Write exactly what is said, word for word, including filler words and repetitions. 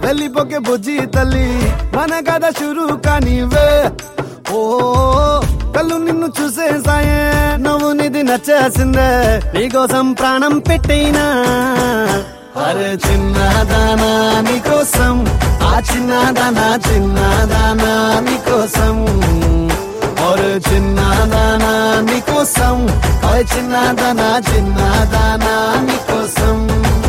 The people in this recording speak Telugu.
వెళ్ళిపోకే బుజ్జి తల్లి మన కథ షురు కానివే. ఓ కళ్ళు నిన్ను చూసేసాయే, నువ్వు నిధి నచ్చేసిందే, నీకోసం ప్రాణం పెట్టైనా. అరే చిన్నదానా నీకోసం, ఆ చిన్నదానా చిన్నదానా నీకోసం. ఒరే చిన్నదానా నీకోసం, ఓ చిన్నదానా చిన్నదానా నీకోసం.